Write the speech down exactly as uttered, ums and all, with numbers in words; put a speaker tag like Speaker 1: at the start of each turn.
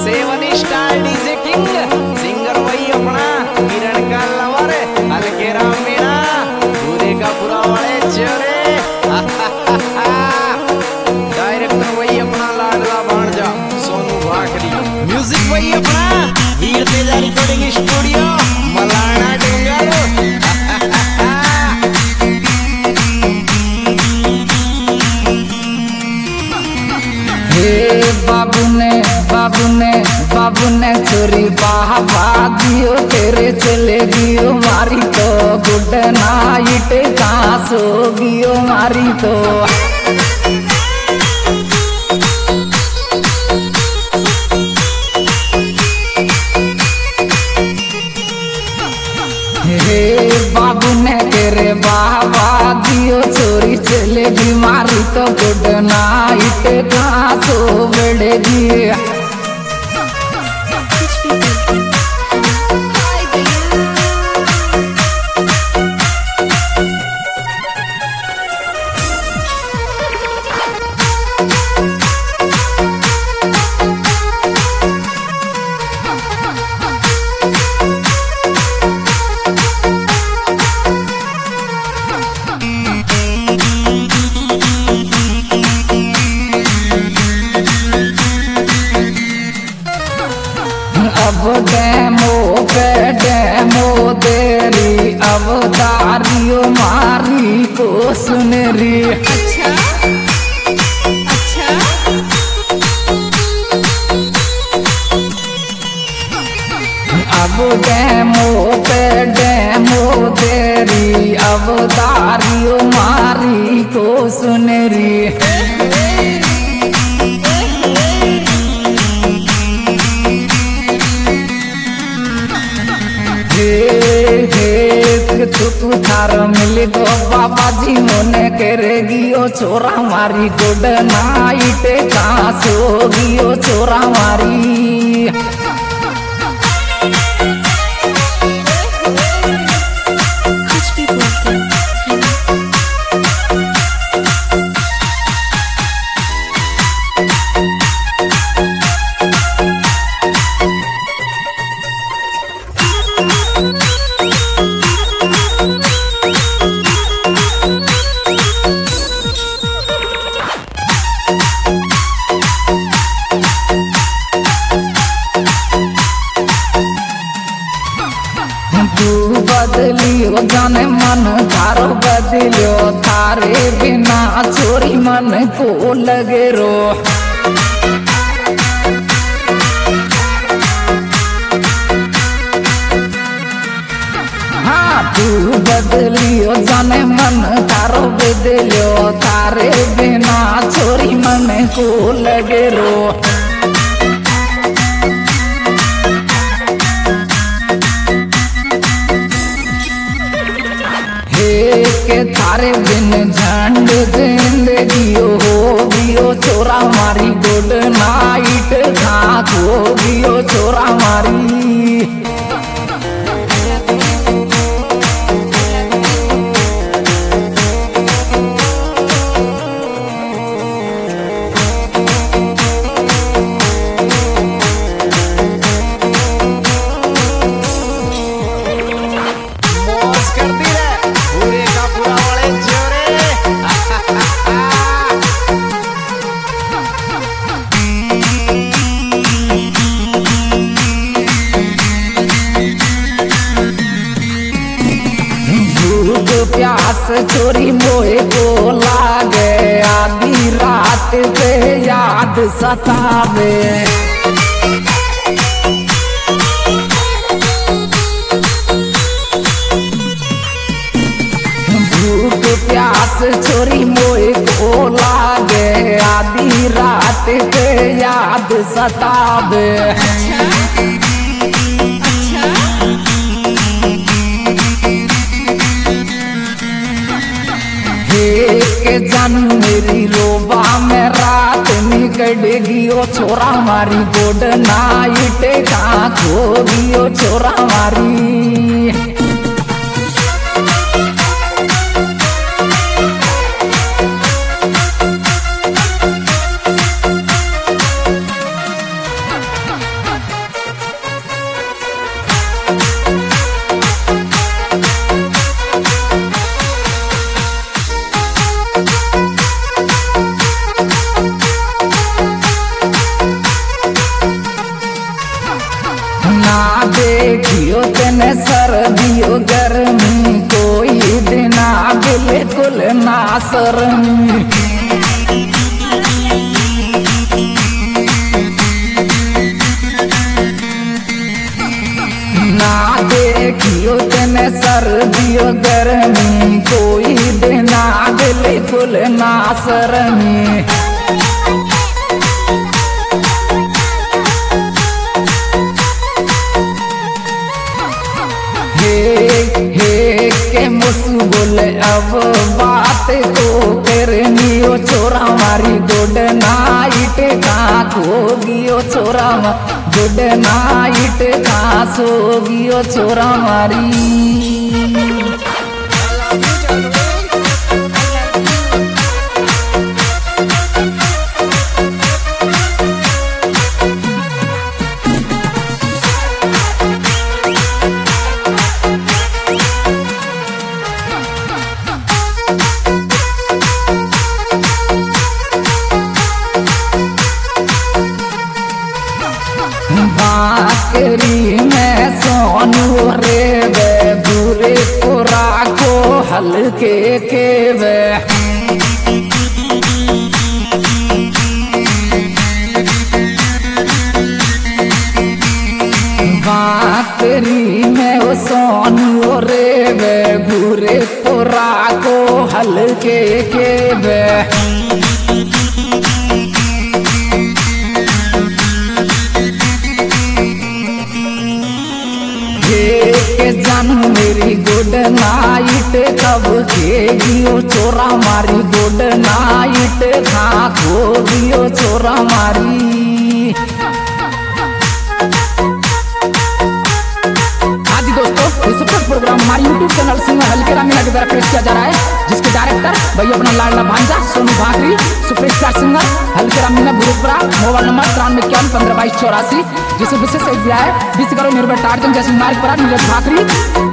Speaker 1: Seven star DJ king singer वही अपना किरण का लवर हल्के राम मीणा पूरे का पूरा वाले चोरे डायरेक्टर वही अपना लाडला भांजा सोनू भाकरी म्यूजिक वही अपना वीर तेजा रिकॉर्डिंग स्टूडियो मलाना डूंगर
Speaker 2: बाबू ने बाबू ने बाबू ने चोरी बाबा दियो तेरे चले गियो मारी तो गुड नाइट कहाँ सो गियो मारी तो हे बाबू ने तेरे बाबा दियो चोरी चले बीमारी तो गुड नाइट कहाँ सो बढ़ेगी अब डेमो पे डेमो देरी अब दारियो मारी को सुनरी
Speaker 3: अच्छा अच्छा
Speaker 2: अब डेमो पे डेमो देरी अब दारियो मारी को सुनरी तू थार मिल गो बाबा जी मोने करेगियो चोरा मारी गुड नाइट कहाँ सो गियो चोरा मारी
Speaker 3: कुछ भी बोलते
Speaker 2: तू बदलियो जाने मन थारो बदलियो थारे बिना चोरी मन को लगे रो हाँ तू बदलियो जाने मन थारो बदलियो थारे बिना चोरी मन को लगे रो के थारे बिन झंड जिंदगियो हो गियो चोरा मारी गुड नाइट घात हो गियो चोरा मारी प्यास चोरी मोए को लागे आधी रात पे याद सतावे भूख प्यास चोरी मोए को लागे आधी रात पे याद सतावे के जानू मेरी रोबा में रात निकल गियो छोरा मारी गुड नाइट कहाँ खो गियो छोरा मारी देखियो तेने सर्दियों गर्मी कोई दिना बिल्कुल ना शर्मी ना देखियो तेने सर्दियों गर्मी कोई दिना बिल्कुल ना शर्मी हे के मुसु बोले अब बात तो करनियो छोरा मारी गुड नाइट का खोगियो छोरा गुड नाइट का सोगियो छोरा मारी बाकरी में सोनू रे वे बुरे पूरा को हल्के के वे बाकरी में वो सोनू रे वे बुरे पूरा को हल्के के वे जान मेरी गुड नाइट कब खेगियो छोरा मारी गुड नाइट खा खोगियो छोरा मारी। आज ही दोस्तों ये सुपर प्रोग्राम हमारे यूट्यूब चैनल सिंगर हल्के रामीना के द्वारा पेश किया जा रहा है, जिसके डायरेक्टर भैया अपना लाडला भांजा सोनू भाकरी, सुपरस्टार सिंगर हल्के रामीना बुरुपुरा, मोबाइल नंबर तिरानवे इक्यावन पंद्रह बाईस चौरासी, जिसे विशेष दिया है बीस करोड़ निर्भर टार्जन जैसे मार्ग पर नीरज भाकरी।